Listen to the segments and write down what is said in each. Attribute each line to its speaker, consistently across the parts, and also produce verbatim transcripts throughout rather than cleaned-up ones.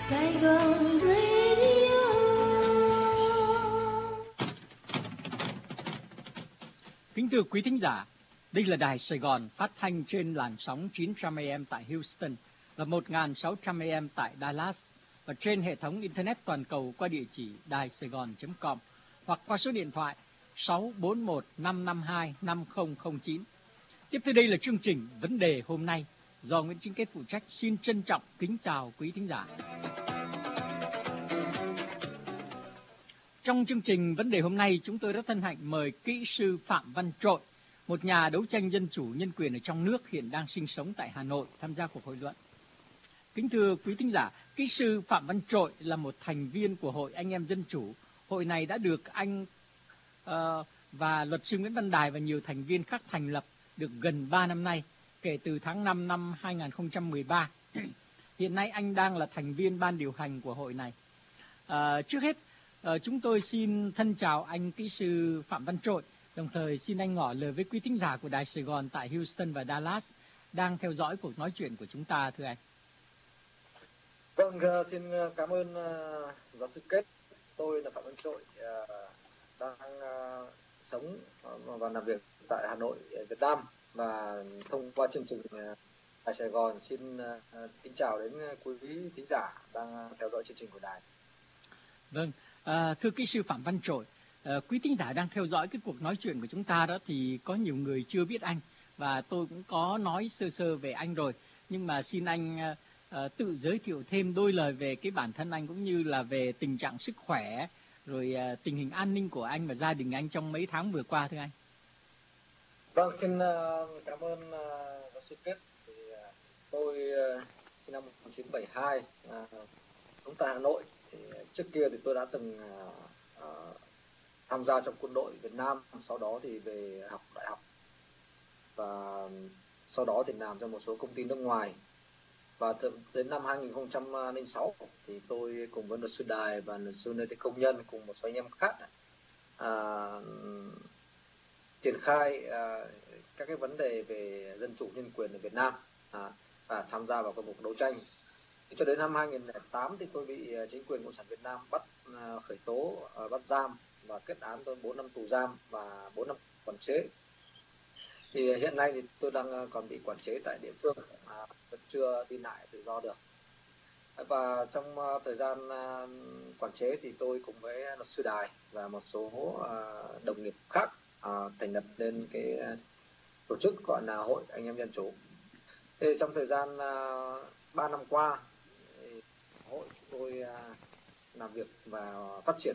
Speaker 1: Sài Gòn Radio.
Speaker 2: Kính thưa quý thính giả, đây là Đài Sài Gòn phát thanh trên làn sóng chín trăm a em tại Houston và một nghìn sáu trăm a em tại Dallas và trên hệ thống Internet toàn cầu qua địa chỉ đài sài gòn chấm com hoặc qua số điện thoại sáu bốn một năm năm hai năm không không chín. Tiếp theo đây là chương trình Vấn đề hôm nay do Nguyễn Chính Kết phụ trách. Xin trân trọng kính chào quý thính giả. Trong chương trình Vấn đề hôm nay, chúng tôi rất hân hạnh mời kỹ sư Phạm Văn Trội, một nhà đấu tranh dân chủ nhân quyền ở trong nước hiện đang sinh sống tại Hà Nội, tham gia cuộc hội luận. Kính thưa quý thính giả, kỹ sư Phạm Văn Trội là một thành viên của Hội Anh em Dân Chủ. Hội này đã được anh uh, và luật sư Nguyễn Văn Đài và nhiều thành viên khác thành lập được gần ba năm nay, kể từ tháng năm năm hai nghìn không trăm mười ba. Hiện nay anh đang là thành viên ban điều hành của hội này. Uh, trước hết, uh, chúng tôi xin thân chào anh kỹ sư Phạm Văn Trội, đồng thời xin anh ngỏ lời với quý thính giả của Đài Sài Gòn tại Houston và Dallas đang theo dõi cuộc nói chuyện của chúng ta, thưa anh.
Speaker 3: Vâng, xin cảm ơn uh, giáo sư Kết. Tôi là Phạm Văn Trội, uh, đang uh, sống và làm việc tại Hà Nội, Việt Nam, và thông qua chương trình uh, Đài Sài Gòn xin uh, kính chào đến quý thính giả đang theo dõi chương trình của đài.
Speaker 2: Vâng, uh, thưa kỹ sư Phạm Văn Trội, uh, quý thính giả đang theo dõi cái cuộc nói chuyện của chúng ta đó thì có nhiều người chưa biết anh, và tôi cũng có nói sơ sơ về anh rồi, nhưng mà xin anh uh, Uh, tự giới thiệu thêm đôi lời về cái bản thân anh cũng như là về tình trạng sức khỏe, rồi uh, tình hình an ninh của anh và gia đình anh trong mấy tháng vừa qua, thưa anh.
Speaker 3: Vâng, xin uh, cảm ơn uh, giáo sư Kết. Thì, uh, tôi uh, sinh năm một nghìn chín trăm bảy mươi hai, uh, sống tại Hà Nội. Thì, uh, trước kia thì tôi đã từng uh, uh, tham gia trong quân đội Việt Nam, sau đó thì về học đại học và sau đó thì làm cho một số công ty nước ngoài. Và đến năm hai nghìn không trăm lẻ sáu thì tôi cùng với luật sư Đài và luật sư Lê Thị Công Nhân cùng một số anh em khác à, triển khai à, các cái vấn đề về dân chủ nhân quyền ở Việt Nam à, và tham gia vào các cuộc đấu tranh. Thì cho đến năm hai nghìn không trăm lẻ tám thì tôi bị chính quyền Cộng sản Việt Nam bắt à, khởi tố, à, bắt giam và kết án tôi bốn năm tù giam và bốn năm quản chế. Thì hiện nay thì tôi đang còn bị quản chế tại địa phương, à, vẫn chưa đi lại tự do được. Và trong uh, thời gian uh, quản chế thì tôi cùng với luật sư Đài và một số uh, đồng nghiệp khác uh, thành lập nên cái uh, tổ chức gọi là Hội Anh em Dân Chủ. Thì trong thời gian uh, ba năm qua, thì hội chúng tôi uh, làm việc và phát triển,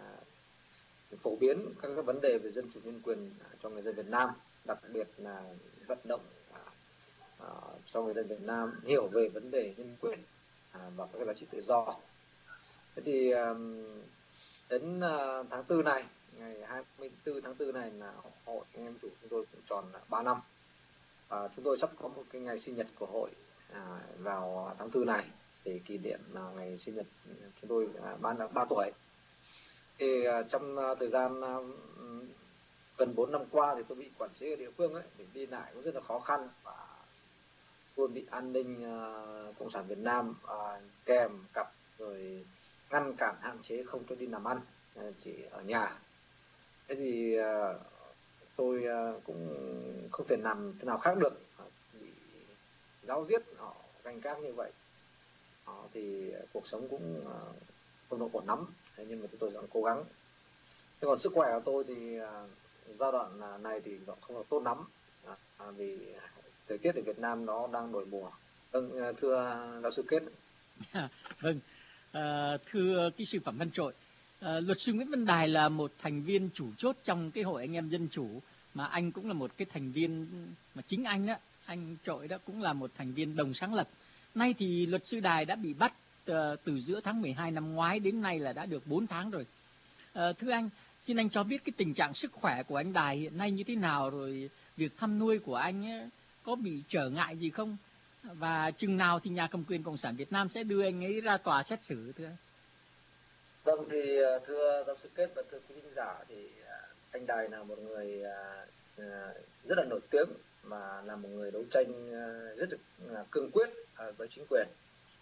Speaker 3: uh, phổ biến các cái vấn đề về dân chủ nhân quyền cho người dân Việt Nam, đặc biệt là vận động uh, cho người dân Việt Nam hiểu về vấn đề nhân quyền uh, và các giá trị tự do. Thế thì um, đến uh, tháng tư này, ngày hai mươi tư tháng tư này là hội anh em chủ chúng tôi cũng tròn ba năm. Uh, chúng tôi sắp có một cái ngày sinh nhật của hội uh, vào tháng tư này để kỷ niệm uh, ngày sinh nhật chúng tôi uh, ba ba tuổi. Thì uh, trong uh, thời gian uh, gần bốn năm qua thì tôi bị quản chế ở địa phương ấy, để đi lại cũng rất là khó khăn và luôn bị an ninh uh, Cộng sản Việt Nam uh, kèm cặp, rồi ngăn cản hạn chế không cho đi làm ăn, uh, chỉ ở nhà. Thế thì uh, tôi uh, cũng không thể làm thế nào khác được, uh, bị giáo giết họ canh gác như vậy. Uh, thì uh, cuộc sống cũng uh, không được ổn lắm. Thế nhưng mà tôi vẫn cố gắng. Thế còn sức khỏe của tôi thì uh, giai đoạn này thì nó không được tốt lắm, à, vì thời tiết ở Việt Nam nó đang đổi mùa. Vâng, thưa giáo sư Kết.
Speaker 2: À, vâng, à, thưa kỹ sư Phạm Văn Trội, à, luật sư Nguyễn Văn Đài là một thành viên chủ chốt trong cái Hội Anh em Dân Chủ, mà anh cũng là một cái thành viên, mà chính anh đó, anh Trội đó cũng là một thành viên đồng sáng lập. Nay thì luật sư Đài đã bị bắt uh, từ giữa tháng mười hai năm ngoái đến nay là đã được bốn tháng rồi. À, thưa anh, xin anh cho biết cái tình trạng sức khỏe của anh Đài hiện nay như thế nào, rồi việc thăm nuôi của anh ấy, có bị trở ngại gì không? Và chừng nào thì nhà cầm quyền Cộng sản Việt Nam sẽ đưa anh ấy ra tòa xét xử, thưa anh?
Speaker 3: Vâng, thì thưa giáo sư Kết và thưa quý khán giả, thì anh Đài là một người rất là nổi tiếng và là một người đấu tranh rất là cương quyết với chính quyền.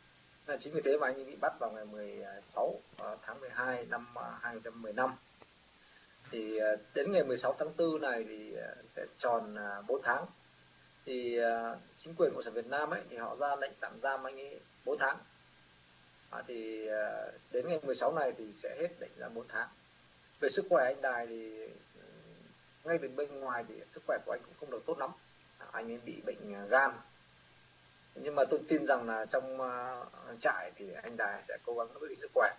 Speaker 3: Là chính vì thế mà anh ấy bị bắt vào ngày mười sáu tháng mười hai năm hai nghìn không trăm mười lăm. Thì đến ngày mười sáu tháng tư này thì sẽ tròn bốn tháng. Thì chính quyền Cộng sản Việt Nam ấy thì họ ra lệnh tạm giam anh ấy bốn tháng. À, thì đến ngày mười sáu này thì sẽ hết lệnh giam bốn tháng. Về sức khỏe anh Đài thì ngay từ bên ngoài thì sức khỏe của anh cũng không được tốt lắm. À, anh ấy bị bệnh gan. Nhưng mà tôi tin rằng là trong uh, trại thì anh Đài sẽ cố gắng giữ gìn sức khỏe.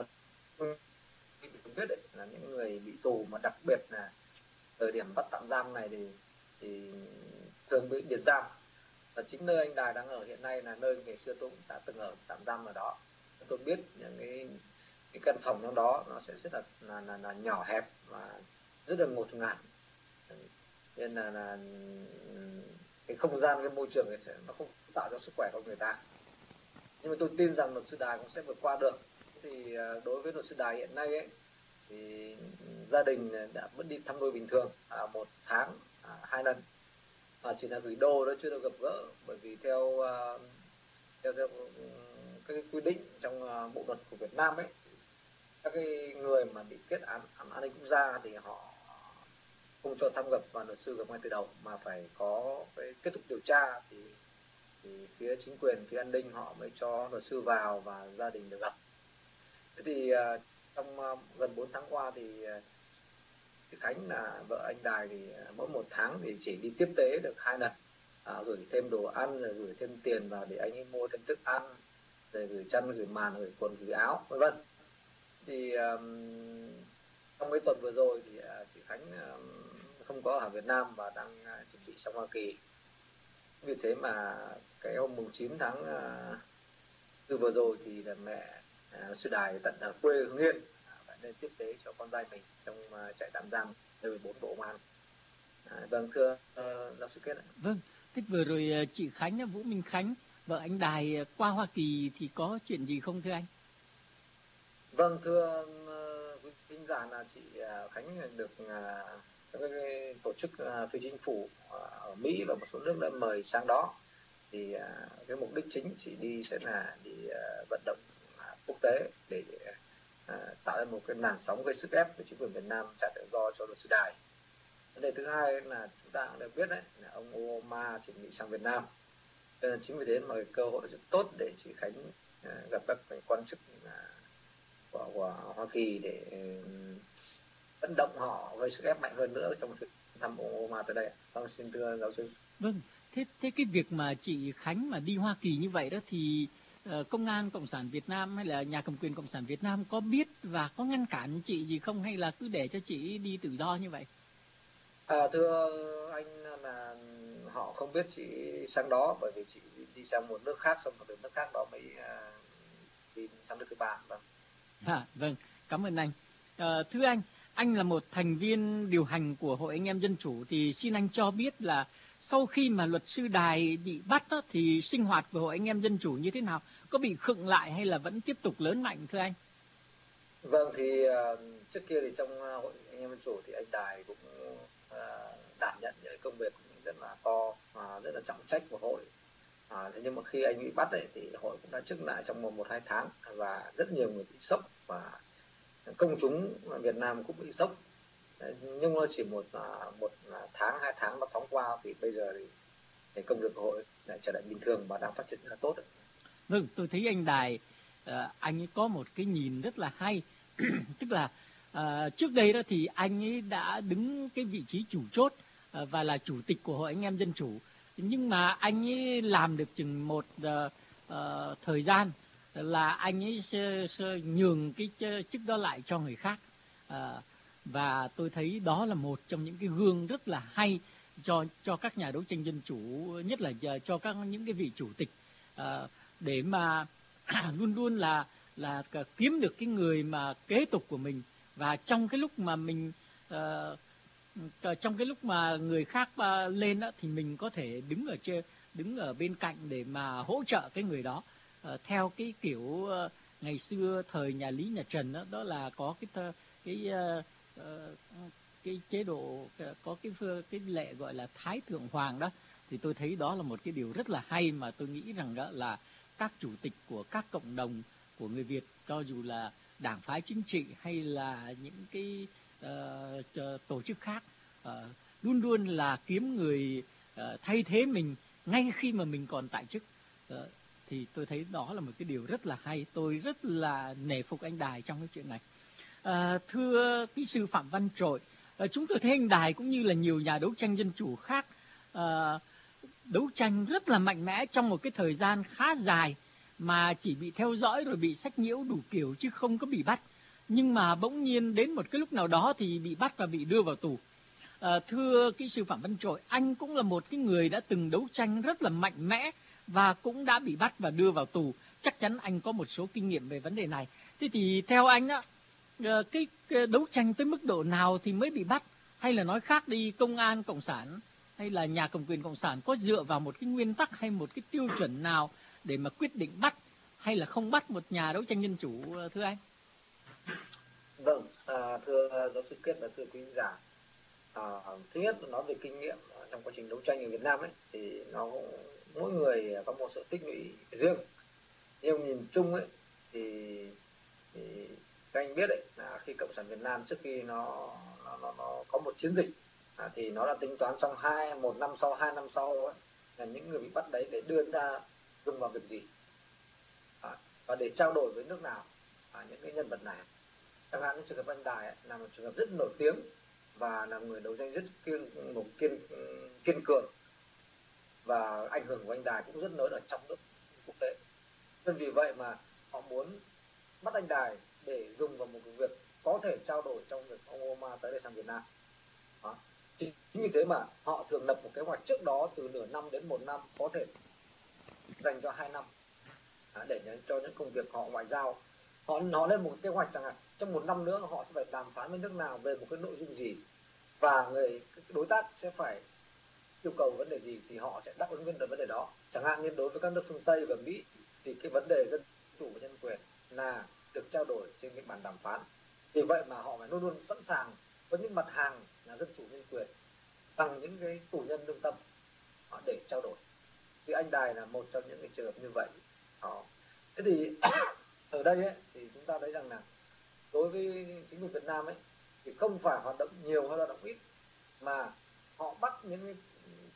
Speaker 3: Tôi biết đấy, là những người bị tù mà đặc biệt là thời điểm bắt tạm giam này thì thì thường bị biệt giam. Và chính nơi anh Đài đang ở hiện nay là nơi ngày xưa tôi cũng đã từng ở tạm giam ở đó. Tôi biết những cái, cái căn phòng trong đó nó sẽ rất là là, là, là nhỏ hẹp và rất là ngột ngạt, nên là, là cái không gian, cái môi trường này sẽ nó không tạo cho sức khỏe của người ta. Nhưng mà tôi tin rằng luật sư Đài cũng sẽ vượt qua được. Thì đối với luật sư Đài hiện nay ấy, thì gia đình đã vẫn đi thăm nuôi bình thường, à, một tháng à, hai lần, à, chỉ là gửi đô đó, chưa được gặp gỡ. Bởi vì theo uh, theo, theo các cái quy định trong uh, bộ luật của Việt Nam ấy, các cái người mà bị kết án an ninh quốc gia thì họ không cho thăm gặp và luật sư gặp ngay từ đầu, mà phải có cái kết thúc điều tra thì, thì phía chính quyền, phía an ninh họ mới cho luật sư vào và gia đình được gặp. Thế thì uh, trong uh, gần bốn tháng qua thì uh, Khánh là vợ anh Đài thì uh, mỗi một tháng thì chỉ đi tiếp tế được hai lần, uh, gửi thêm đồ ăn, rồi gửi thêm tiền vào để anh ấy mua thêm thức ăn, rồi gửi chăn, gửi màn, gửi quần, gửi áo, vân vân. Thì um, trong mấy tuần vừa rồi thì uh, chị Khánh uh, không có ở Việt Nam và đang uh, chuẩn bị sang Hoa Kỳ. Vì thế mà cái hôm mùng chín tháng uh, từ vừa rồi thì là mẹ uh, sư Đài tận ở quê Hưng Yên phải nên tiếp tế cho con trai mình trong uh, trại tạm giam nơi bốn bộ công an. À, vâng, thưa uh, giáo sư Kết ạ.
Speaker 2: Vâng, thế vừa rồi chị Khánh, Vũ Minh Khánh, vợ anh Đài qua Hoa Kỳ thì có chuyện gì không thưa anh?
Speaker 3: Vâng, thưa quý uh, khán giả, là chị uh, Khánh được uh, các cái tổ chức uh, phi chính phủ uh, ở Mỹ và một số nước đã mời sang đó. Thì uh, cái mục đích chính chị đi sẽ là đi uh, vận động uh, quốc tế để uh, tạo ra một cái làn sóng gây sức ép với chính quyền Việt Nam trả tự do cho luật sư Đài. Vấn đề thứ hai là chúng ta cũng được biết đấy, là ông Obama chuẩn bị sang Việt Nam. Nên chính vì thế mà cái cơ hội rất tốt để chị Khánh uh, gặp các quan chức uh, của, của Hoa Kỳ để vận động họ gây sức ép mạnh hơn nữa trong việc thăm ông Obama tới đây. Vâng, xin thưa giáo sư.
Speaker 2: Vâng, thế thế cái việc mà chị Khánh mà đi Hoa Kỳ như vậy đó thì uh, công an Cộng sản Việt Nam hay là nhà cầm quyền Cộng sản Việt Nam có biết và có ngăn cản chị gì không, hay là cứ để cho chị đi tự do như vậy?
Speaker 3: À, thưa anh là họ không biết chị sang đó, bởi vì chị đi sang một nước khác, xong rồi đến nước khác đó mới uh, đi sang nước thứ ba. Vâng.
Speaker 2: À, vâng, cảm ơn anh. À, thưa anh, anh là một thành viên điều hành của Hội Anh Em Dân Chủ, thì xin anh cho biết là sau khi mà luật sư Đài bị bắt đó, thì sinh hoạt của Hội Anh Em Dân Chủ như thế nào? Có bị khựng lại hay là vẫn tiếp tục lớn mạnh thưa anh?
Speaker 3: Vâng, thì uh, trước kia thì trong uh, Hội Anh Em Dân Chủ thì anh Đài cũng uh, đảm nhận những công việc rất là to, uh, rất là trọng trách của hội. À, thế nhưng mà khi anh bị bắt ấy, thì hội cũng đã chức lại trong một một hai tháng và rất nhiều người bị sốc và công chúng Việt Nam cũng bị sốc. Đấy, nhưng nó chỉ một một tháng hai tháng nó thoáng qua thì bây giờ thì, thì công việc của hội lại trở lại bình thường và đang phát triển rất là tốt.
Speaker 2: Vâng, tôi thấy anh Đài uh, anh ấy có một cái nhìn rất là hay. Tức là uh, trước đây đó thì anh ấy đã đứng cái vị trí chủ chốt uh, và là chủ tịch của Hội Anh Em Dân Chủ. Nhưng mà anh ấy làm được chừng một uh, uh, thời gian là anh ấy sẽ, sẽ nhường cái chức đó lại cho người khác. Uh, và tôi thấy đó là một trong những cái gương rất là hay cho cho các nhà đấu tranh dân chủ, nhất là cho các những cái vị chủ tịch, uh, để mà luôn luôn là là kiếm được cái người mà kế tục của mình. Và trong cái lúc mà mình uh, trong cái lúc mà người khác uh, lên đó, thì mình có thể đứng ở trên đứng ở bên cạnh để mà hỗ trợ cái người đó. Uh, theo cái kiểu uh, ngày xưa thời nhà Lý nhà Trần đó, đó là có cái cái uh, uh, cái chế độ, có cái cái lệ gọi là Thái Thượng Hoàng đó. Thì tôi thấy đó là một cái điều rất là hay mà tôi nghĩ rằng đó là các chủ tịch của các cộng đồng của người Việt, cho dù là đảng phái chính trị hay là những cái uh, tổ chức khác, uh, luôn luôn là kiếm người uh, thay thế mình ngay khi mà mình còn tại chức. Uh, thì tôi thấy đó là một cái điều rất là hay. Tôi rất là nể phục anh Đài trong cái chuyện này. Uh, thưa kỹ sư Phạm Văn Trội, uh, chúng tôi thấy anh Đài cũng như là nhiều nhà đấu tranh dân chủ khác uh, đấu tranh rất là mạnh mẽ trong một cái thời gian khá dài mà chỉ bị theo dõi rồi bị sách nhiễu đủ kiểu chứ không có bị bắt. Nhưng mà bỗng nhiên đến một cái lúc nào đó thì bị bắt và bị đưa vào tù. À, thưa kỹ sư Phạm Văn Trội, anh cũng là một cái người đã từng đấu tranh rất là mạnh mẽ và cũng đã bị bắt và đưa vào tù. Chắc chắn anh có một số kinh nghiệm về vấn đề này. Thế thì theo anh đó, cái, cái đấu tranh tới mức độ nào thì mới bị bắt? Hay là nói khác đi, công an cộng sản hay là nhà cầm quyền cộng sản có dựa vào một cái nguyên tắc hay một cái tiêu chuẩn nào để mà quyết định bắt hay là không bắt một nhà đấu tranh dân chủ, thưa anh?
Speaker 3: Vâng, à, thưa giáo sư Kết và thưa quý giả, à, thứ nhất là nói về kinh nghiệm trong quá trình đấu tranh ở Việt Nam ấy, thì nó mỗi người có một sự tích lũy riêng, nhưng nhìn chung ấy thì, thì các anh biết đấy là khi cộng sản Việt Nam trước khi nó nó, nó, nó có một chiến dịch à, thì nó đã tính toán trong hai một năm sau hai năm sau ấy, là những người bị bắt đấy để đưa ra dùng vào việc gì à, và để trao đổi với nước nào à, những cái nhân vật này. Chẳng hạn như trường hợp anh Đài ấy, là một trường hợp rất nổi tiếng và là người đấu tranh rất kiên một kiên kiên cường, và ảnh hưởng của anh Đài cũng rất lớn ở trong nước quốc tế. Nên vì vậy mà họ muốn bắt anh Đài để dùng vào một việc có thể trao đổi trong việc ông Obama tới đây sang Việt Nam. Đó. Chính vì thế mà họ thường lập một kế hoạch trước đó từ nửa năm đến một năm, có thể dành cho hai năm à, để cho những công việc họ ngoại giao. Họ họ lên một kế hoạch rằng là trong một năm nữa họ sẽ phải đàm phán với nước nào về một cái nội dung gì, và người đối tác sẽ phải yêu cầu vấn đề gì thì họ sẽ đáp ứng vấn đề đó. Chẳng hạn như đối với các nước phương Tây và Mỹ thì cái vấn đề dân chủ và nhân quyền là được trao đổi trên cái bàn đàm phán. Vì vậy mà họ phải luôn luôn sẵn sàng với những mặt hàng là dân chủ nhân quyền bằng những cái tù nhân lương tâm để trao đổi. Thì anh Đài là một trong những cái trường hợp như vậy. Đó. Thế thì ở đây ấy, thì chúng ta thấy rằng là đối với chính quyền Việt Nam ấy thì không phải hoạt động nhiều hay hoạt động ít, mà họ bắt những cái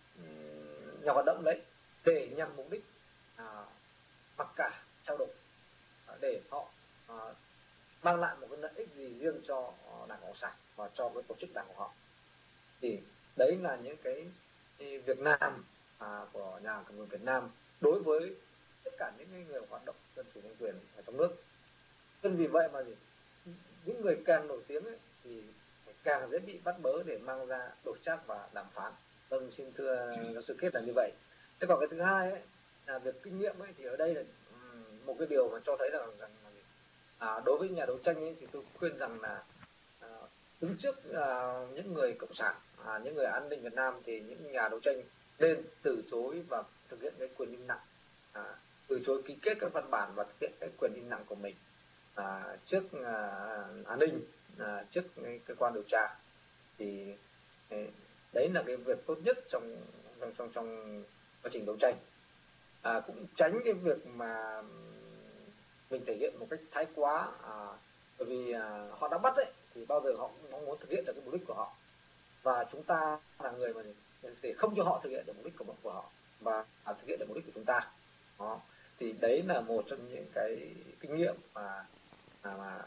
Speaker 3: nhà hoạt động đấy để nhằm mục đích à, mặc cả trao đổi à, để họ à, mang lại một cái lợi ích gì riêng cho Đảng Cộng sản và cho cái tổ chức đảng của họ. Thì đấy là những cái Việt Nam à, của nhà cầm quyền Việt Nam đối với tất cả những người hoạt động dân chủ nhân quyền ở trong nước. Nên vì vậy mà gì, những người càng nổi tiếng ấy, thì càng dễ bị bắt bớ để mang ra đổi trác và đàm phán. Vâng, xin thưa giáo sư Kết là như vậy. Thế còn cái thứ hai ấy, là việc kinh nghiệm ấy, thì ở đây là một cái điều mà cho thấy rằng, rằng à, đối với nhà đấu tranh ấy, thì tôi khuyên rằng là à, đứng trước à, những người cộng sản, à, những người an ninh Việt Nam, thì những nhà đấu tranh nên từ chối và thực hiện cái quyền im lặng, à, từ chối ký kết các văn bản và thực hiện cái quyền im lặng của mình à, trước à, an ninh, à, trước cái cơ quan điều tra. Thì đấy là cái việc tốt nhất trong trong trong, trong quá trình đấu tranh. À, cũng tránh cái việc mà mình thể hiện một cách thái quá, à, bởi vì à, họ đã bắt đấy thì bao giờ họ cũng muốn thực hiện được cái mục đích của họ, và chúng ta là người mà để không cho họ thực hiện được mục đích của, của họ và à, thực hiện được mục đích của chúng ta. Đó. Thì đấy là một trong những cái kinh nghiệm mà mà, mà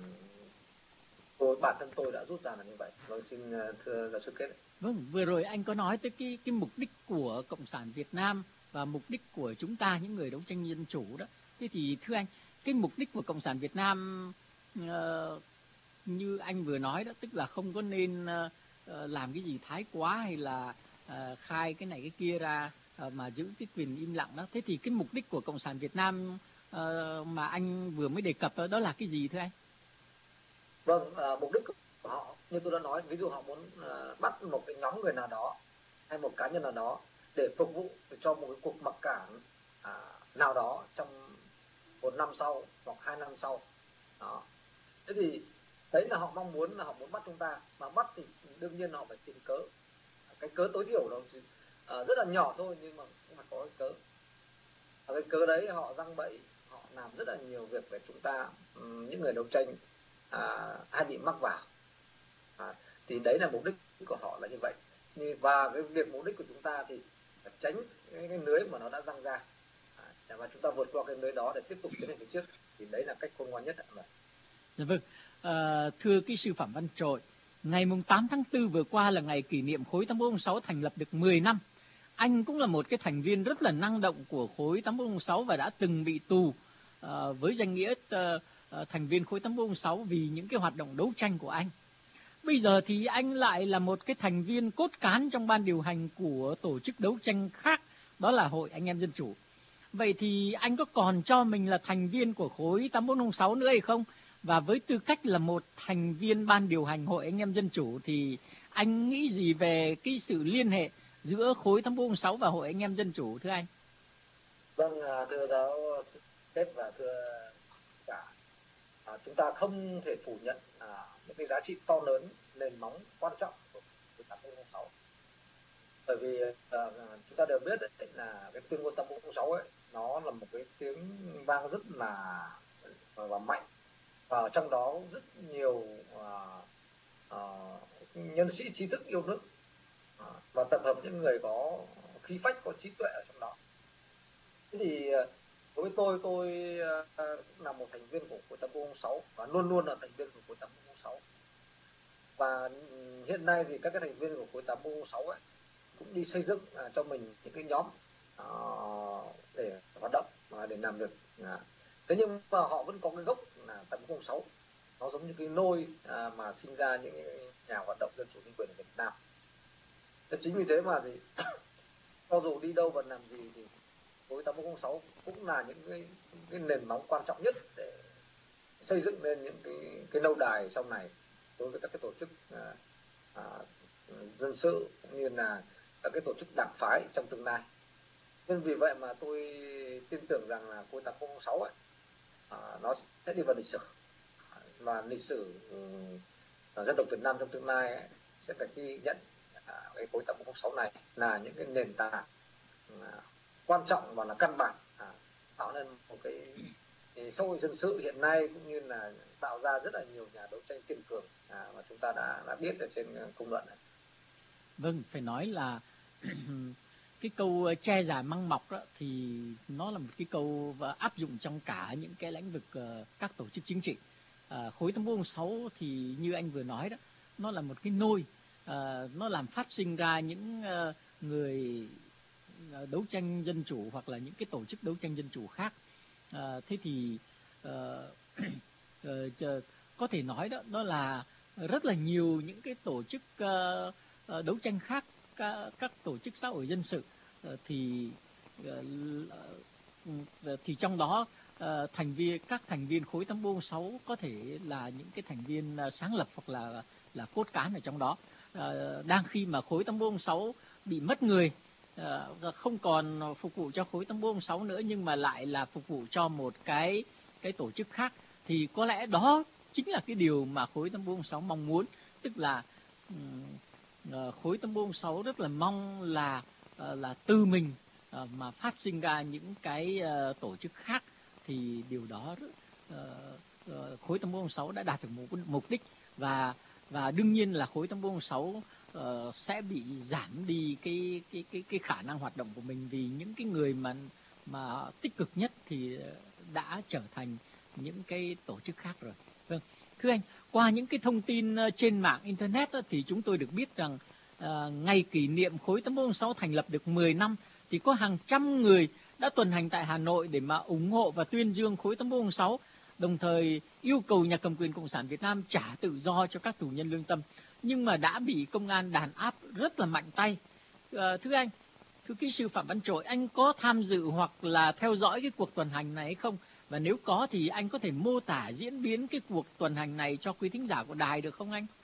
Speaker 3: tôi bản thân tôi đã rút ra là như vậy. Vâng, xin thưa giáo sư Kết.
Speaker 2: Vâng, vừa rồi anh có nói tới cái cái mục đích của Cộng sản Việt Nam và mục đích của chúng ta những người đấu tranh dân chủ đó. Thế thì thưa anh, cái mục đích của Cộng sản Việt Nam uh, như anh vừa nói đó, tức là không có nên uh, làm cái gì thái quá hay là uh, khai cái này cái kia ra uh, mà giữ cái quyền im lặng đó. Thế thì cái mục đích của Cộng sản Việt Nam uh, mà anh vừa mới đề cập đó, đó là cái gì thưa anh?
Speaker 3: Vâng, uh, mục đích của họ như tôi đã nói, ví dụ họ muốn uh, bắt một cái nhóm người nào đó hay một cá nhân nào đó để phục vụ để cho một cái cuộc mặc cảm à, nào đó trong một năm sau hoặc hai năm sau. Đó. Thế thì đấy là họ mong muốn, là họ muốn bắt chúng ta, mà bắt thì đương nhiên họ phải tìm cớ. Cái cớ tối thiểu nó à, rất là nhỏ thôi, nhưng mà cũng phải có cái cớ. Và cái cớ đấy họ giăng bẫy, họ làm rất là nhiều việc để chúng ta, những người đấu tranh à, hay bị mắc vào. À, thì đấy là mục đích của họ là như vậy. Và cái việc mục đích của chúng ta thì phải tránh cái, cái lưới mà nó đã giăng ra, à, và chúng ta vượt qua cái lưới đó để tiếp tục tiến lên phía trước. Thì đấy là cách khôn ngoan nhất.
Speaker 2: Dạ vâng, à, thưa kỹ sư Phạm Văn Trội, ngày tám tháng tư vừa qua là ngày kỷ niệm khối tám bốn không sáu thành lập được mười năm. Anh cũng là một cái thành viên rất là năng động của khối tám bốn không sáu và đã từng bị tù à, với danh nghĩa à, thành viên khối tám bốn không sáu vì những cái hoạt động đấu tranh của anh. Bây giờ thì anh lại là một cái thành viên cốt cán trong ban điều hành của tổ chức đấu tranh khác, đó là Hội Anh em Dân Chủ. Vậy thì anh có còn cho mình là thành viên của khối tám bốn không sáu nữa hay không? Và với tư cách là một thành viên ban điều hành Hội Anh em Dân Chủ thì anh nghĩ gì về cái sự liên hệ giữa khối tám bốn không sáu và Hội Anh em Dân Chủ thưa anh?
Speaker 3: Vâng, thưa giáo Tết và thưa cả, à, chúng ta không thể phủ nhận à, những cái giá trị to lớn, nền móng quan trọng của tám bốn không sáu. Bởi vì à, chúng ta đều biết đấy, là cái tuyên ngôn tám bốn không sáu ấy, nó là một cái tiếng vang rất là và mạnh, và trong đó rất nhiều à, à, nhân sĩ trí thức yêu nước à, và tập hợp những người có khí phách, có trí tuệ ở trong đó. Thế thì đối với tôi, tôi là một thành viên của khối tám bốn không sáu và luôn luôn là thành viên của khối tám bốn không sáu. Và hiện nay thì các cái thành viên của khối tám bốn không sáu ấy cũng đi xây dựng uh, cho mình những cái nhóm uh, để hoạt động, uh, để làm việc. Uh. Thế nhưng mà họ vẫn có cái gốc là tám bốn không sáu, nó giống như cái nôi uh, mà sinh ra những nhà hoạt động dân chủ nhân quyền ở Việt Nam. Thế chính vì thế mà thì cho dù đi đâu và làm gì thì khối tám bốn không sáu cũng là những cái, cái nền móng quan trọng nhất để xây dựng lên những cái, cái lâu đài sau này đối với các cái tổ chức à, à, dân sự cũng như là các cái tổ chức đảng phái trong tương lai. Nên vì vậy mà tôi tin tưởng rằng là khối tám bốn không sáu ấy, à, nó sẽ đi vào lịch sử, và lịch sử um, dân tộc Việt Nam trong tương lai ấy, sẽ phải ghi nhận à, cái khối tám bốn không sáu này là những cái nền tảng à, quan trọng và là căn bản à, tạo nên một cái, cái xã hội dân sự hiện nay, cũng như là tạo ra rất là nhiều nhà đấu tranh kiên cường à, mà chúng ta đã đã biết ở trên công luận này.
Speaker 2: Vâng, phải nói là cái câu che già măng mọc đó thì nó là một cái câu và áp dụng trong cả những cái lĩnh vực uh, các tổ chức chính trị. Uh, khối tám bốn không sáu thì như anh vừa nói đó, nó là một cái nôi, uh, nó làm phát sinh ra những uh, người đấu tranh dân chủ hoặc là những cái tổ chức đấu tranh dân chủ khác. Uh, thế thì uh, uh, có thể nói đó, đó là rất là nhiều những cái tổ chức uh, uh, đấu tranh khác, các, các tổ chức xã hội dân sự uh, thì uh, uh, thì trong đó uh, thành viên các thành viên khối tám bốn không sáu có thể là những cái thành viên uh, sáng lập hoặc là là cốt cán ở trong đó. Uh, đang khi mà khối tám bốn không sáu bị mất người, uh, không còn phục vụ cho khối tám bốn không sáu nữa, nhưng mà lại là phục vụ cho một cái cái tổ chức khác, thì có lẽ đó chính là cái điều mà khối tám bốn không sáu mong muốn. Tức là um, khối tám bốn không sáu rất là mong là uh, là từ mình uh, mà phát sinh ra những cái uh, tổ chức khác, thì điều đó uh, uh, khối tám bốn không sáu đã đạt được một mục đích. Và và đương nhiên là khối tám bốn không sáu uh, sẽ bị giảm đi cái cái cái cái khả năng hoạt động của mình, vì những cái người mà mà tích cực nhất thì đã trở thành những cái tổ chức khác rồi. Vâng, thưa anh, qua những cái thông tin trên mạng internet đó, thì chúng tôi được biết rằng uh, ngày kỷ niệm khối tám bốn không sáu thành lập được mười năm thì có hàng trăm người đã tuần hành tại Hà Nội để mà ủng hộ và tuyên dương khối tám bốn không sáu, đồng thời yêu cầu nhà cầm quyền Cộng sản Việt Nam trả tự do cho các tù nhân lương tâm, nhưng mà đã bị công an đàn áp rất là mạnh tay. Uh, thưa anh, thưa kỹ sư Phạm Văn Trội, anh có tham dự hoặc là theo dõi cái cuộc tuần hành này hay không? Và nếu có thì anh có thể mô tả diễn biến cái cuộc tuần hành này cho quý thính giả của đài được không anh?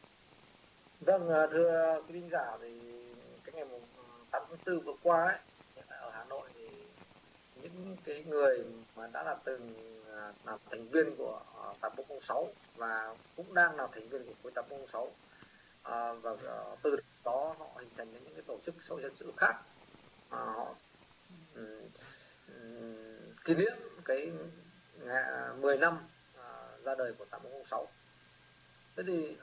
Speaker 3: Vâng, thưa quý thính giả, thì cái ngày tám tháng tư vừa qua ấy, ở Hà Nội thì những cái người mà đã là từng làm thành viên của tám bốn không sáu và cũng đang là thành viên của khối tám bốn không sáu, à, và từ đó họ hình thành những cái tổ chức xã hội dân sự khác, à, họ kỷ niệm cái mười năm à, ra đời của tám bốn không sáu. Thế thì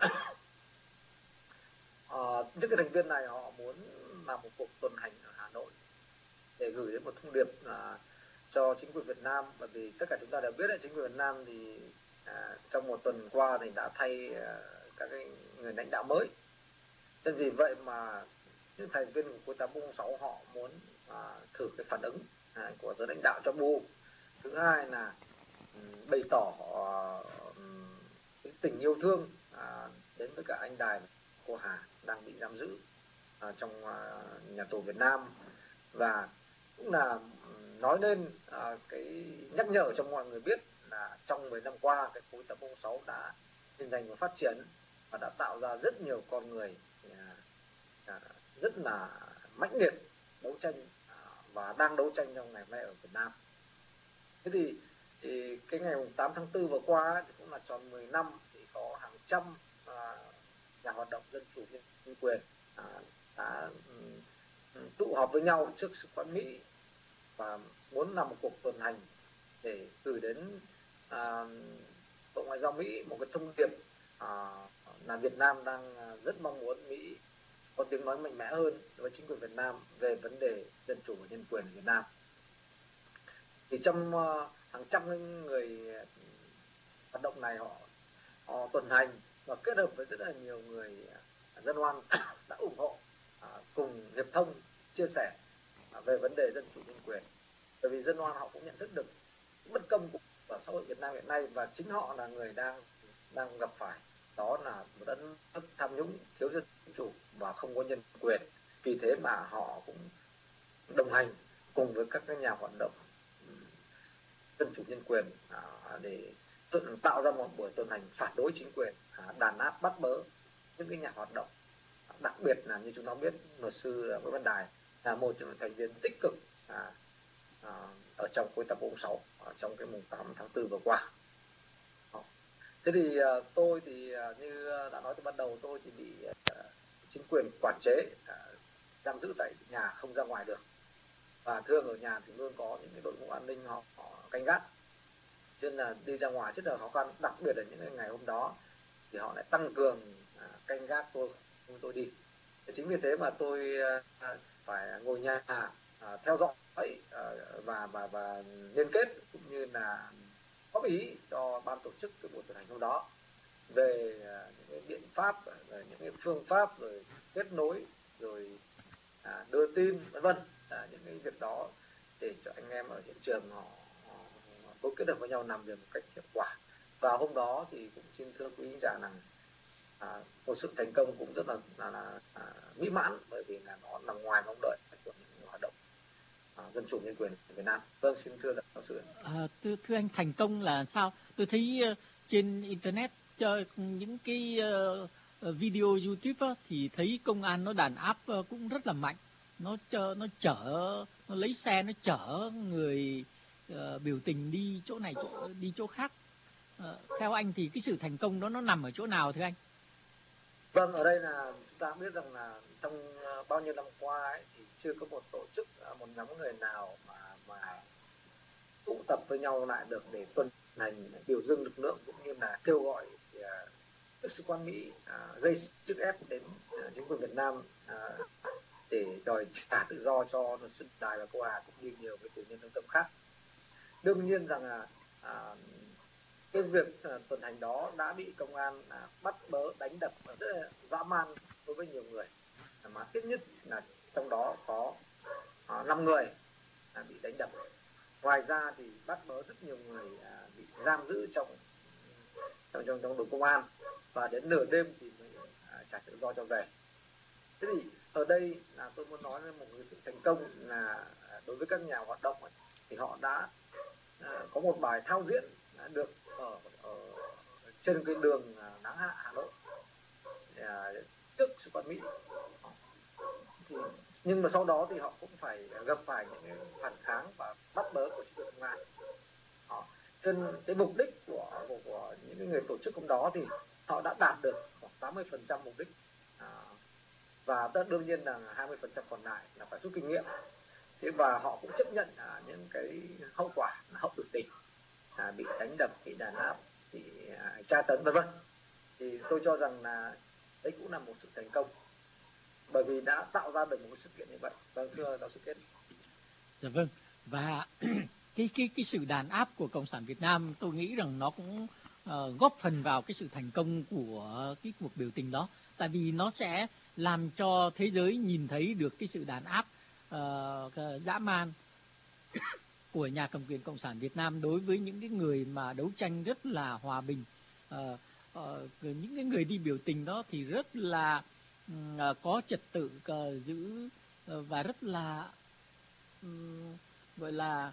Speaker 3: à, những cái thành viên này họ muốn làm một cuộc tuần hành ở Hà Nội để gửi đến một thông điệp à, cho chính quyền Việt Nam, bởi vì tất cả chúng ta đều biết đấy, chính quyền Việt Nam thì à, trong một tuần qua thì đã thay à, các cái người lãnh đạo mới. Nên vì vậy mà những thành viên của khối tám bốn không sáu họ muốn à, thử cái phản ứng à, của giới lãnh đạo cho bu. Thứ hai là um, bày tỏ um, cái tình yêu thương à, đến với cả anh Đài, cô Hà đang bị giam giữ à, trong à, nhà tù Việt Nam, và cũng là um, nói lên à, cái nhắc nhở cho mọi người biết là trong mười năm qua cái khối tám bốn không sáu đã hình thành và phát triển và đã tạo ra rất nhiều con người à, à, rất là mãnh liệt đấu tranh à, và đang đấu tranh trong ngày hôm nay ở Việt Nam. Thế thì, thì cái ngày tám tháng tư vừa qua thì cũng là tròn mười năm, thì có hàng trăm à, nhà hoạt động dân chủ nhân quyền à, đã um, tụ họp với nhau trước Sứ quán Mỹ và muốn làm một cuộc tuần hành để gửi đến à, Bộ Ngoại giao Mỹ một cái thông điệp à, là Việt Nam đang rất mong muốn Mỹ có tiếng nói mạnh mẽ hơn với chính quyền Việt Nam về vấn đề dân chủ và nhân quyền ở Việt Nam. Thì trong uh, hàng trăm người hoạt động này họ họ tuần hành và kết hợp với rất là nhiều người dân oan đã ủng hộ uh, cùng hiệp thông chia sẻ uh, về vấn đề dân chủ nhân quyền. Bởi vì dân oan họ cũng nhận thức được bất công của xã hội Việt Nam hiện nay, và chính họ là người đang đang gặp phải đó là một đất nước tham nhũng, thiếu dân chủ và không có nhân quyền. Vì thế mà họ cũng đồng hành cùng với các nhà hoạt động dân chủ nhân quyền à, để tạo ra một buổi tuần hành phản đối chính quyền, à, đàn áp bắt bớ những cái nhà hoạt động. Đặc biệt là như chúng ta biết, luật sư Nguyễn Văn Đài là một trong những thành viên tích cực à, à, ở trong khối tám bốn không sáu ở trong cái mùng tám tháng tư vừa qua. Thế thì uh, tôi thì uh, như đã nói từ ban đầu, tôi thì bị uh, chính quyền quản chế, uh, giam giữ tại nhà không ra ngoài được, và thường ở nhà thì luôn có những cái đội ngũ an ninh họ, họ canh gác, cho nên là đi ra ngoài rất là khó khăn. Đặc biệt là những ngày hôm đó thì họ lại tăng cường uh, canh gác tôi không tôi đi. Thì chính vì thế mà tôi uh, phải ngồi nhà uh, theo dõi uh, và và và liên kết cũng như là góp ý cho ban tổ chức cái buổi tuần hành hôm đó về uh, những cái biện pháp, về những cái phương pháp, rồi kết nối, rồi à, đưa tin vân vân, à, những cái việc đó để cho anh em ở hiện trường họ, họ, họ phối kết hợp với nhau làm việc một cách hiệu quả. Và hôm đó thì cũng xin thưa quý khán giả rằng à, một sự thành công cũng rất là, là, là à, mỹ mãn, bởi vì là nó nằm ngoài mong đợi của những hoạt động à, dân chủ nhân quyền ở Việt Nam. Vâng, xin thưa giáo sư.
Speaker 2: À, thưa, thưa anh, thành công là sao? Tôi thấy uh, trên internet uh, những cái uh, video YouTube á, thì thấy công an nó đàn áp uh, cũng rất là mạnh. Nó chở, nó chở, nó lấy xe nó chở người uh, biểu tình đi chỗ này chỗ, đi chỗ khác. Uh, theo anh thì cái sự thành công đó nó nằm ở chỗ nào thưa anh?
Speaker 3: Vâng, ở đây là chúng ta biết rằng là trong uh, bao nhiêu năm qua ấy, thì chưa có một tổ chức, uh, một nhóm người nào mà mà tụ tập với nhau lại được để tuần hành biểu dương lực lượng cũng như là kêu gọi uh, các sứ quán Mỹ uh, gây sức ép đến uh, chính quyền Việt Nam uh, để đòi trả tự do cho luật sư Đài và cô Hà cũng như nhiều cái tù nhân lương tâm khác. Đương nhiên rằng là uh, cái việc uh, tuần hành đó đã bị công an uh, bắt bớ, đánh đập và rất là dã man đối với nhiều người, mà ít nhất là trong đó có uh, năm người uh, bị đánh đập. Ngoài ra thì bắt bớ rất nhiều người uh, bị giam giữ trong trong trong, trong đồn công an, và đến nửa đêm thì mới uh, trả tự do cho về. Thế thì ở đây là tôi muốn nói lên một cái sự thành công là đối với các nhà hoạt động ấy, thì họ đã uh, có một bài thao diễn uh, được ở, ở trên cái đường uh, Nắng Hạ Hà Nội uh, trước Sứ quán Mỹ. Thì, nhưng mà sau đó thì họ cũng phải gặp phải những cái phản kháng và bắt bớ của chính quyền công an. Họ, trên cái mục đích của, của, của những người tổ chức hôm đó thì họ đã đạt được khoảng tám mươi phần trăm mục đích, à, và tất đương nhiên là hai mươi phần trăm còn lại là phải rút kinh nghiệm. Thế và họ cũng chấp nhận à, những cái hậu quả là hậu biểu tình, à, bị đánh đập, bị đàn áp, bị à, tra tấn vân vân. Thì tôi cho rằng là đấy cũng là một sự thành công, bởi vì đã tạo ra được một sự kiện như vậy. Vâng, thưa giáo sư Kết.
Speaker 2: Dạ vâng. Và cái cái cái sự đàn áp của Cộng sản Việt Nam, tôi nghĩ rằng nó cũng uh, góp phần vào cái sự thành công của cái cuộc biểu tình đó, tại vì nó sẽ làm cho thế giới nhìn thấy được cái sự đàn áp uh, dã man của nhà cầm quyền Cộng sản Việt Nam đối với những cái người mà đấu tranh rất là hòa bình. Uh, uh, những cái người đi biểu tình đó thì rất là uh, có trật tự uh, giữ uh, và rất là um, gọi là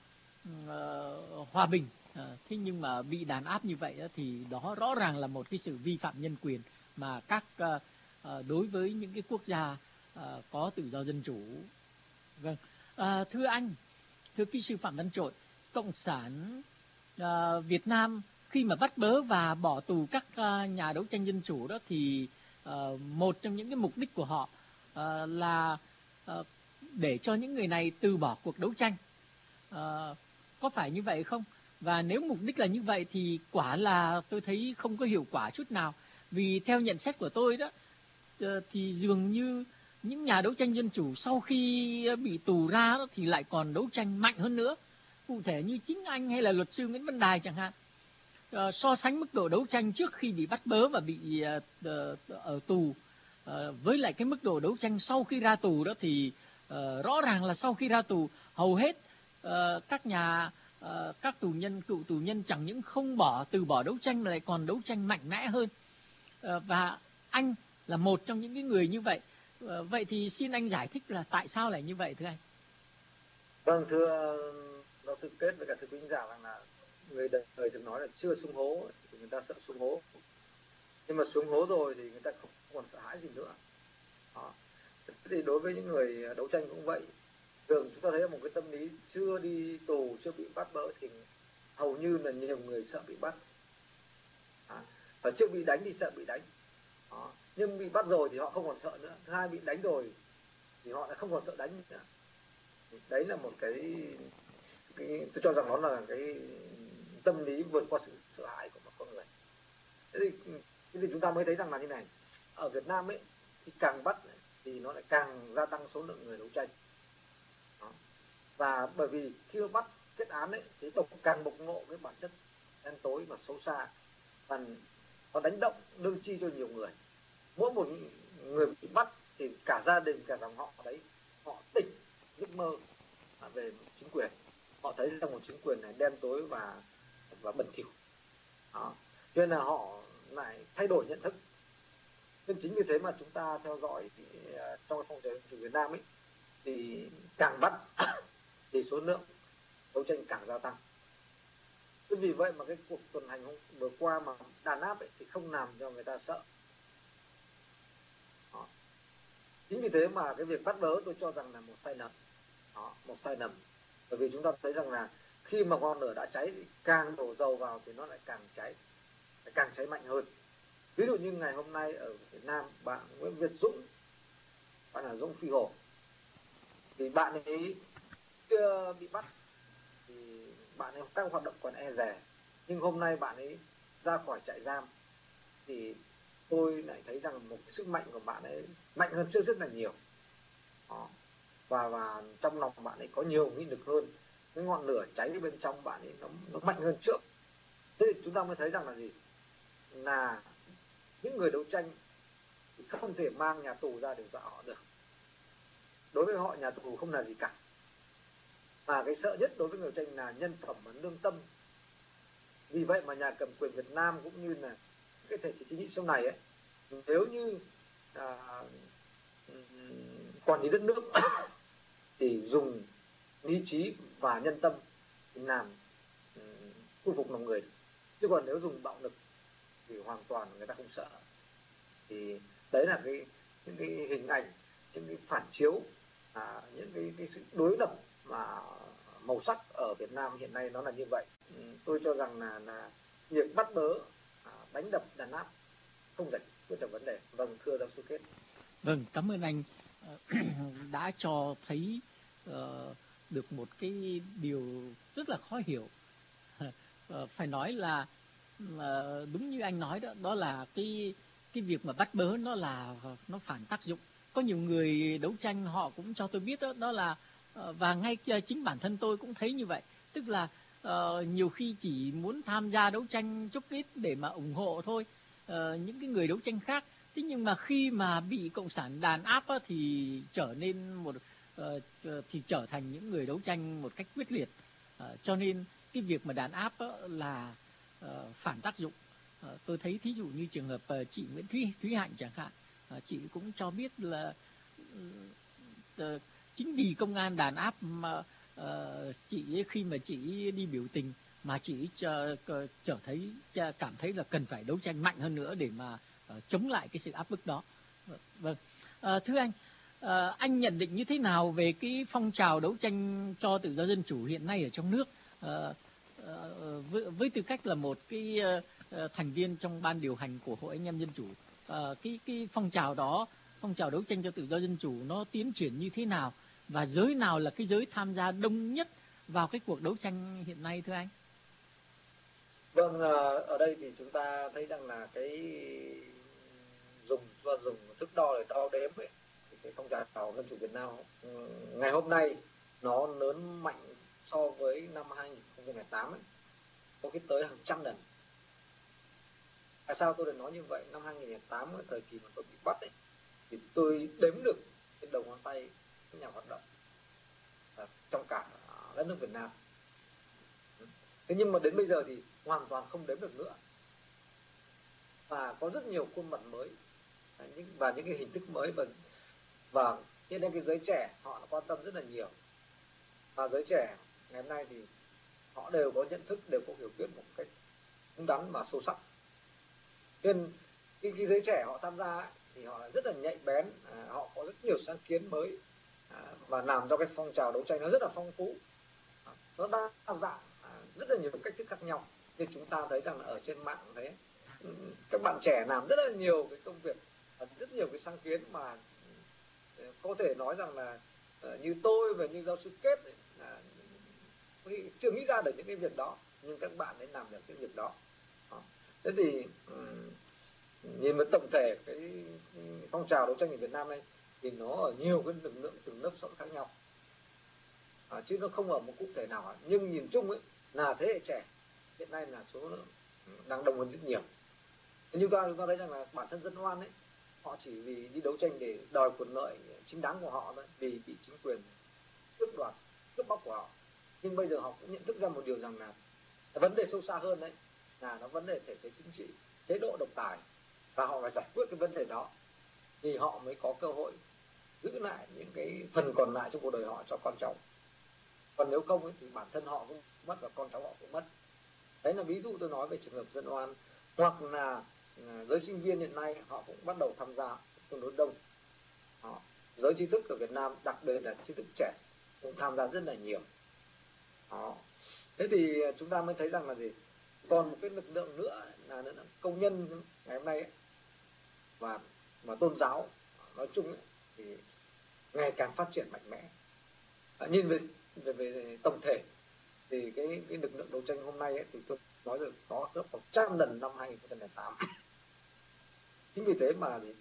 Speaker 2: uh, hòa bình. Uh, thế nhưng mà bị đàn áp như vậy uh, thì đó rõ ràng là một cái sự vi phạm nhân quyền mà các uh, uh, đối với những cái quốc gia uh, có tự do dân chủ. Vâng, uh, thưa anh, thưa kỹ sư Phạm Văn Trội, Cộng sản uh, Việt Nam khi mà bắt bớ và bỏ tù các uh, nhà đấu tranh dân chủ đó thì uh, một trong những cái mục đích của họ uh, là uh, để cho những người này từ bỏ cuộc đấu tranh. Uh, có phải như vậy không? Và nếu mục đích là như vậy thì quả là tôi thấy không có hiệu quả chút nào. Vì theo nhận xét của tôi đó uh, thì dường như những nhà đấu tranh dân chủ sau khi bị tù ra đó, thì lại còn đấu tranh mạnh hơn nữa. Cụ thể như chính anh hay là luật sư Nguyễn Văn Đài chẳng hạn, uh, so sánh mức độ đấu tranh trước khi bị bắt bớ và bị uh, uh, ở tù uh, với lại cái mức độ đấu tranh sau khi ra tù đó thì uh, rõ ràng là sau khi ra tù hầu hết uh, các nhà uh, các tù nhân, cựu tù nhân chẳng những không bỏ từ bỏ đấu tranh mà lại còn đấu tranh mạnh mẽ hơn. Uh, và anh là một trong những cái người như vậy. Vậy thì xin anh giải thích là tại sao lại như vậy thưa anh?
Speaker 3: Vâng, thưa giáo sư Kết với cả thưa quý giả rằng là người đời thường nói là chưa xuống hố thì người ta sợ xuống hố, nhưng mà xuống hố rồi thì người ta không còn sợ hãi gì nữa. Đó. Thì đối với những người đấu tranh cũng vậy, thường chúng ta thấy một cái tâm lý chưa đi tù, chưa bị bắt bớ thì hầu như là nhiều người sợ bị bắt. Đó. Và chưa bị đánh thì sợ bị đánh. Đó. Nhưng bị bắt rồi thì họ không còn sợ nữa. Thứ hai, bị đánh rồi thì họ lại không còn sợ đánh nữa. Đấy là một cái, cái tôi cho rằng nó là cái tâm lý vượt qua sự sợ hãi của một con người. Thế thì, thế thì chúng ta mới thấy rằng là như này, ở Việt Nam ấy thì càng bắt thì nó lại càng gia tăng số lượng người đấu tranh. Đó. Và bởi vì khi mà bắt kết án ấy thì độc càng bộc lộ cái bản chất đen tối và xấu xa, và nó đánh động lương tri cho nhiều người. Mỗi một người bị bắt thì cả gia đình, cả dòng họ đấy, họ tỉnh giấc mơ về chính quyền. Họ thấy rằng một chính quyền này đen tối và và bẩn thỉu. Đó. Cho nên là họ lại thay đổi nhận thức. Nên chính vì thế mà chúng ta theo dõi thì, uh, trong phong trào dân chủ Việt Nam ấy thì càng bắt thì số lượng đấu tranh càng gia tăng. Thế vì vậy mà cái cuộc tuần hành vừa qua mà đàn áp ấy thì không làm cho người ta sợ. Đó. Chính vì thế mà cái việc bắt bớ tôi cho rằng là một sai lầm. Đó, một sai lầm. Bởi vì chúng ta thấy rằng là khi mà ngọn lửa đã cháy thì càng đổ dầu vào thì nó lại càng cháy, lại càng cháy mạnh hơn. Ví dụ như ngày hôm nay ở Việt Nam, bạn Nguyễn Việt Dũng, bạn là Dũng Phi Hổ, thì bạn ấy chưa bị bắt thì bạn ấy các hoạt động còn e dè, nhưng hôm nay bạn ấy ra khỏi trại giam thì tôi lại thấy rằng một cái sức mạnh của bạn ấy mạnh hơn trước rất là nhiều. Đó. Và và trong lòng bạn ấy có nhiều nghị lực hơn, cái ngọn lửa cháy bên trong bạn ấy nó, nó mạnh hơn trước. Thế thì chúng ta mới thấy rằng là gì, là những người đấu tranh thì không thể mang nhà tù ra để dọa họ được. Đối với họ nhà tù không là gì cả, mà cái sợ nhất đối với người đấu tranh là nhân phẩm và lương tâm. Vì vậy mà nhà cầm quyền Việt Nam cũng như là cái thể chế chính trị sau này ấy, nếu như à, quản lý đất nước thì dùng lý trí và nhân tâm làm thu phục lòng người, chứ còn nếu dùng bạo lực thì hoàn toàn người ta không sợ. Thì đấy là cái những cái hình ảnh, những cái phản chiếu, à, những cái cái sự đối lập mà màu sắc ở Việt Nam hiện nay nó là như vậy. Tôi cho rằng là là việc bắt bớ, đánh đập, đàn áp không giải quyết được vấn đề. Vâng, thưa giáo sư Kết.
Speaker 2: Vâng, cảm ơn anh đã cho thấy uh, được một cái điều rất là khó hiểu, uh, phải nói là uh, đúng như anh nói đó, đó là cái cái việc mà bắt bớ nó là nó phản tác dụng. Có nhiều người đấu tranh họ cũng cho tôi biết đó, đó là uh, và ngay chính bản thân tôi cũng thấy như vậy, tức là uh, nhiều khi chỉ muốn tham gia đấu tranh chút ít để mà ủng hộ thôi uh, những cái người đấu tranh khác. Thế nhưng mà khi mà bị cộng sản đàn áp á, thì trở nên một uh, thì trở thành những người đấu tranh một cách quyết liệt. Uh, cho nên cái việc mà đàn áp á, là uh, phản tác dụng. Uh, tôi thấy thí dụ như trường hợp uh, chị Nguyễn Thúy Thúy Hạnh chẳng hạn, uh, chị cũng cho biết là uh, chính vì công an đàn áp mà uh, chị khi mà chị đi biểu tình mà chị trở, trở thấy cảm thấy là cần phải đấu tranh mạnh hơn nữa để mà uh, chống lại cái sự áp bức đó. Vâng, uh, thưa anh, uh, anh nhận định như thế nào về cái phong trào đấu tranh cho tự do dân chủ hiện nay ở trong nước, uh, uh, với, với tư cách là một cái uh, uh, thành viên trong ban điều hành của Hội Anh em Dân Chủ, uh, cái cái phong trào đó, phong trào đấu tranh cho tự do dân chủ nó tiến triển như thế nào, và giới nào là cái giới tham gia đông nhất vào cái cuộc đấu tranh hiện nay thưa anh?
Speaker 3: Vâng, ở đây thì chúng ta thấy rằng là cái dùng do dùng thước đo để đo đếm ấy, thì cái phong trào dân chủ Việt Nam ngày hôm nay nó lớn mạnh so với năm hai nghìn không trăm lẻ tám ấy, có cái tới hàng trăm lần. Tại sao tôi lại nói như vậy? Năm hai nghìn không trăm lẻ tám, thời kỳ mà tôi bị bắt ấy, thì tôi đếm được cái đầu ngón tay các nhà hoạt động trong cả đất nước Việt Nam. Thế nhưng mà đến bây giờ thì hoàn toàn không đếm được nữa, và có rất nhiều khuôn mặt mới và những cái hình thức mới, và và hiện nay cái giới trẻ họ đã quan tâm rất là nhiều, và giới trẻ ngày hôm nay thì họ đều có nhận thức, đều có hiểu biết một cách đúng đắn và sâu sắc. Nên cái, cái giới trẻ họ tham gia ấy, thì họ rất là nhạy bén, à, họ có rất nhiều sáng kiến mới, à, và làm cho cái phong trào đấu tranh nó rất là phong phú, à, nó đa dạng, à, rất là nhiều cách thức khác nhau. Như chúng ta thấy rằng là ở trên mạng đấy, các bạn trẻ làm rất là nhiều cái công việc, rất nhiều cái sáng kiến mà có thể nói rằng là như tôi và như giáo sư Kết ấy, là chưa nghĩ ra được những cái việc đó, nhưng các bạn ấy làm được cái việc đó. Thế thì nhìn với tổng thể cái phong trào đấu tranh ở Việt Nam này thì nó ở nhiều cái lực lượng từng lớp sống khác nhau, à, chứ nó không ở một cụ thể nào. Nhưng nhìn chung ấy là thế hệ trẻ hiện nay là số đang đông hơn rất nhiều. Nhưng ta chúng ta thấy rằng là bản thân dân oan ấy, họ chỉ vì đi đấu tranh để đòi quyền lợi chính đáng của họ thôi, vì bị chính quyền tước đoạt, cướp bóc của họ. Nhưng bây giờ họ cũng nhận thức ra một điều rằng là vấn đề sâu xa hơn đấy là nó vấn đề thể chế chính trị, chế độ độc tài, và họ phải giải quyết cái vấn đề đó thì họ mới có cơ hội giữ lại những cái phần còn lại trong cuộc đời họ cho con cháu. Còn nếu không ấy, thì bản thân họ cũng mất và con cháu họ cũng mất. Đấy là ví dụ tôi nói về trường hợp dân oan. Hoặc là giới sinh viên hiện nay họ cũng bắt đầu tham gia tương đối đông. Đó. Giới trí thức ở Việt Nam, đặc biệt là trí thức trẻ, cũng tham gia rất là nhiều. Đó. Thế thì chúng ta mới thấy rằng là gì? Còn một cái lực lượng nữa là, là công nhân ngày hôm nay ấy, và và tôn giáo nói chung ấy, thì ngày càng phát triển mạnh mẽ. À, nhìn về, về về tổng thể thì cái cái lực lượng đấu tranh hôm nay ấy, thì tôi nói được có gấp một trăm lần năm hai nghìn không trăm lẻ tám. Chính vì thế mà thì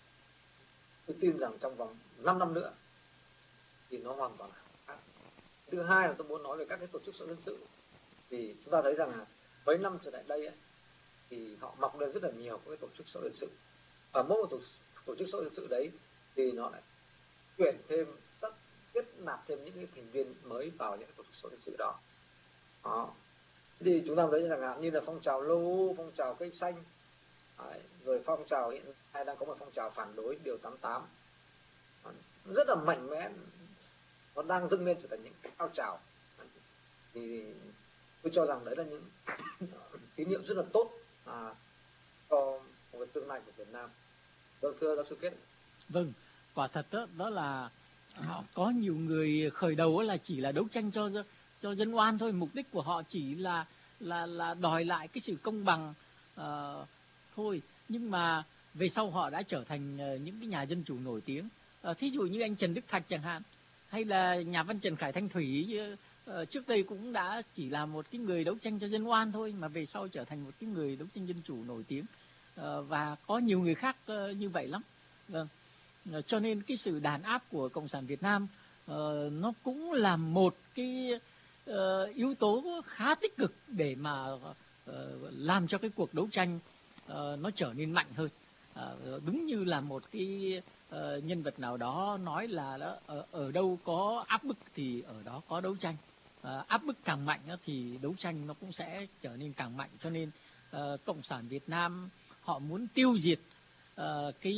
Speaker 3: tôi tin rằng trong vòng năm năm nữa thì nó hoàn toàn khác. Thứ hai là tôi muốn nói về các cái tổ chức xã hội dân sự. Thì chúng ta thấy rằng là mấy năm trở lại đây ấy, thì họ mọc lên rất là nhiều các cái tổ chức xã hội dân sự, và mỗi một tổ, tổ chức xã hội dân sự đấy thì nó lại tuyển thêm, rất kết nạp thêm những cái thành viên mới vào những cái tổ chức xã hội dân sự đó. Đó. Thì chúng ta thấy rằng như là phong trào lô u, phong trào cây xanh, đấy, rồi phong trào hiện nay đang có một phong trào phản đối điều tám mươi tám, rất là mạnh mẽ, nó đang dâng lên trở thành những cao trào. Thì tôi cho rằng đấy là những tín hiệu rất là tốt à, cho một cái tương lai của Việt Nam. Vâng, thưa giáo sư Kết.
Speaker 2: Vâng, quả thật đó, đó là họ có nhiều người khởi đầu là chỉ là đấu tranh cho cho dân oan thôi, mục đích của họ chỉ là là là đòi lại cái sự công bằng uh, thôi. Nhưng mà về sau họ đã trở thành uh, những cái nhà dân chủ nổi tiếng. Uh, thí dụ như anh Trần Đức Thạch chẳng hạn, hay là nhà văn Trần Khải Thanh Thủy, uh, trước đây cũng đã chỉ là một cái người đấu tranh cho dân oan thôi, mà về sau trở thành một cái người đấu tranh dân chủ nổi tiếng, uh, và có nhiều người khác uh, như vậy lắm. Vâng. Uh, cho nên cái sự đàn áp của Cộng sản Việt Nam uh, nó cũng là một cái uh, yếu tố khá tích cực để mà uh, làm cho cái cuộc đấu tranh uh, nó trở nên mạnh hơn. Uh, đúng như là một cái uh, nhân vật nào đó nói là đó, ở, ở đâu có áp bức thì ở đó có đấu tranh. Uh, áp bức càng mạnh uh, thì đấu tranh nó cũng sẽ trở nên càng mạnh. Cho nên uh, Cộng sản Việt Nam họ muốn tiêu diệt uh, cái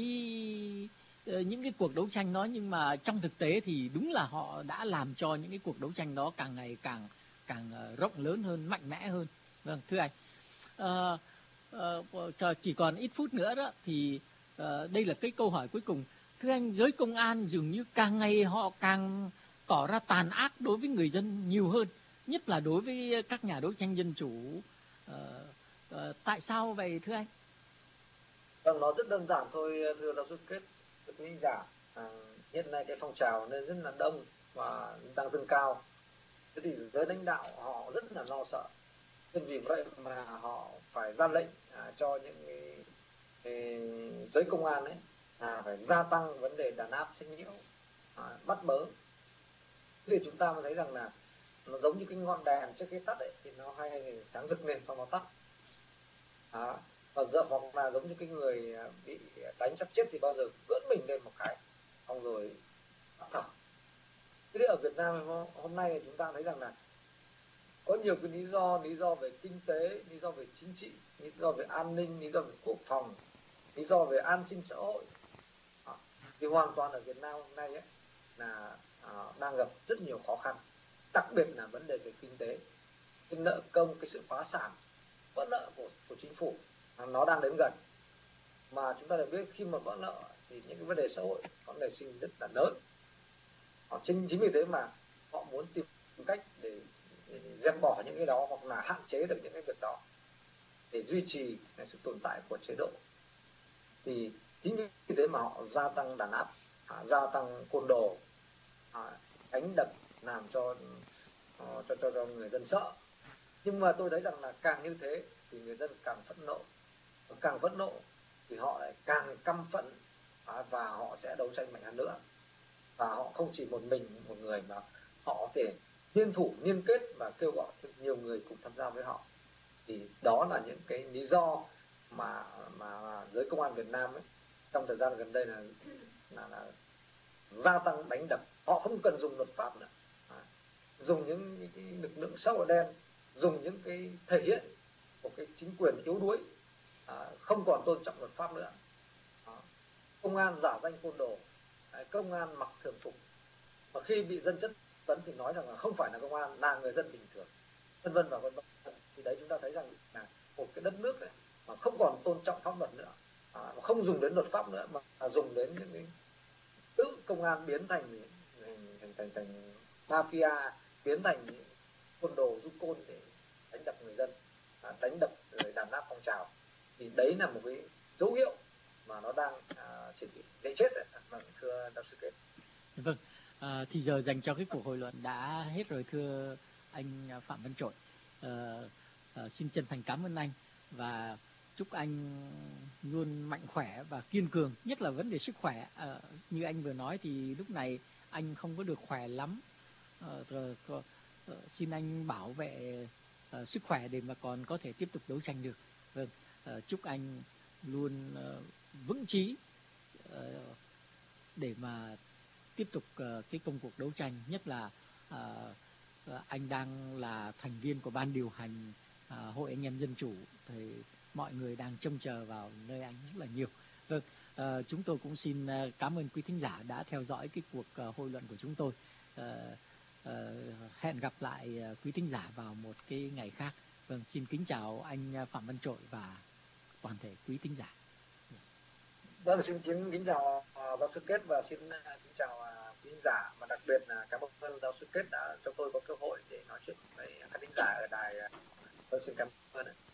Speaker 2: uh, những cái cuộc đấu tranh đó, nhưng mà trong thực tế thì đúng là họ đã làm cho những cái cuộc đấu tranh đó càng ngày càng càng uh, rộng lớn hơn, mạnh mẽ hơn. Vâng, thưa anh. Uh, uh, chỉ còn ít phút nữa đó thì uh, đây là cái câu hỏi cuối cùng. Thưa anh, giới công an dường như càng ngày họ càng tỏ ra tàn ác đối với người dân nhiều hơn, nhất là đối với các nhà đấu tranh dân chủ. Uh, uh, tại sao vậy thưa anh?
Speaker 3: Vâng, nó rất đơn giản thôi thưa giáo sư Kết. Tôi nghĩ rằng à, hiện nay cái phong trào nên rất là đông và đang dâng cao. Thế thì giới lãnh đạo họ rất là lo sợ. Nên vì vậy mà họ phải ra lệnh à, cho những cái, cái giới công an ấy à, phải gia tăng vấn đề đàn áp sách nhiễu, à, bắt bớ. Thế thì chúng ta mới thấy rằng là nó giống như cái ngọn đèn trước khi tắt ấy, thì nó hay sáng rực lên sau nó tắt. À, và giờ hoặc là giống như cái người bị đánh sắp chết thì bao giờ gỡn mình lên một cái xong rồi tắt thở. Thế thì ở Việt Nam hôm nay chúng ta thấy rằng là có nhiều cái lý do, lý do về kinh tế, lý do về chính trị, lý do về an ninh, lý do về quốc phòng, lý do về an sinh xã hội. À, thì hoàn toàn ở Việt Nam hôm nay ấy, là à, đang gặp rất nhiều khó khăn, đặc biệt là vấn đề về kinh tế, cái nợ công, cái sự phá sản, vỡ nợ của, của chính phủ à, nó đang đến gần. Mà chúng ta được biết khi mà vỡ nợ thì những cái vấn đề xã hội có nảy sinh rất là lớn. À, chính, chính vì thế mà họ muốn tìm cách để dẹp bỏ những cái đó hoặc là hạn chế được những cái việc đó để duy trì sự tồn tại của chế độ. Thì chính vì thế mà họ gia tăng đàn áp, à, gia tăng côn đồ, à, đánh đập, làm cho, uh, cho cho cho người dân sợ. Nhưng mà tôi thấy rằng là càng như thế thì người dân càng phẫn nộ, càng phẫn nộ thì họ lại càng căm phẫn, à, và họ sẽ đấu tranh mạnh hơn nữa. Và họ không chỉ một mình một người mà họ có thể liên thủ liên kết và kêu gọi nhiều người cùng tham gia với họ. Thì đó là những cái lý do mà mà giới công an Việt Nam ấy, trong thời gian gần đây là, là, là gia tăng đánh đập. Họ không cần dùng luật pháp nữa, à, dùng những, những cái lực lượng xã hội đen, dùng những cái thể hiện một cái chính quyền yếu đuối, à, không còn tôn trọng luật pháp nữa. À, công an giả danh côn đồ, à, công an mặc thường phục, và khi bị dân chất vấn thì nói rằng là không phải là công an, là người dân bình thường, vân vân và vân vân. Thì đấy chúng ta thấy rằng là một cái đất nước ấy, mà không còn tôn trọng pháp luật nữa, à, không dùng đến luật pháp nữa mà dùng đến những cái tự công an biến thành thành thành thành mafia, biến thành côn đồ du côn để đánh đập người dân, à, đánh đập rồi đàn áp phong trào. Thì đấy là một cái dấu hiệu mà nó đang à, chuẩn bị để chết đấy. Vâng, thưa giáo sư Kết.
Speaker 2: Vâng, à, thì giờ dành cho cái cuộc hội luận đã hết rồi thưa anh Phạm Văn Trội. À, à, xin chân thành cảm ơn anh và chúc anh luôn mạnh khỏe và kiên cường, nhất là vấn đề sức khỏe. À, như anh vừa nói thì lúc này anh không có được khỏe lắm. À, rồi, rồi, xin anh bảo vệ à, sức khỏe để mà còn có thể tiếp tục đấu tranh được. Vâng, à, chúc anh luôn à, vững chí à, để mà tiếp tục uh, cái công cuộc đấu tranh, nhất là uh, uh, anh đang là thành viên của ban điều hành uh, Hội Anh em Dân Chủ, thì mọi người đang trông chờ vào nơi anh rất là nhiều. Vâng, uh, chúng tôi cũng xin uh, cảm ơn quý thính giả đã theo dõi cái cuộc uh, hội luận của chúng tôi. Uh, uh, hẹn gặp lại uh, quý thính giả vào một cái ngày khác. Vâng, xin kính chào anh Phạm Văn Trội và toàn thể quý thính giả.
Speaker 3: Vâng, xin kính kính chào uh, giáo sư Kết và xin uh, kính chào uh, quý thính giả, và đặc biệt là cảm ơn giáo sư Kết đã cho tôi có cơ hội để nói chuyện với khán thính giả ở đài. Tôi xin cảm ơn.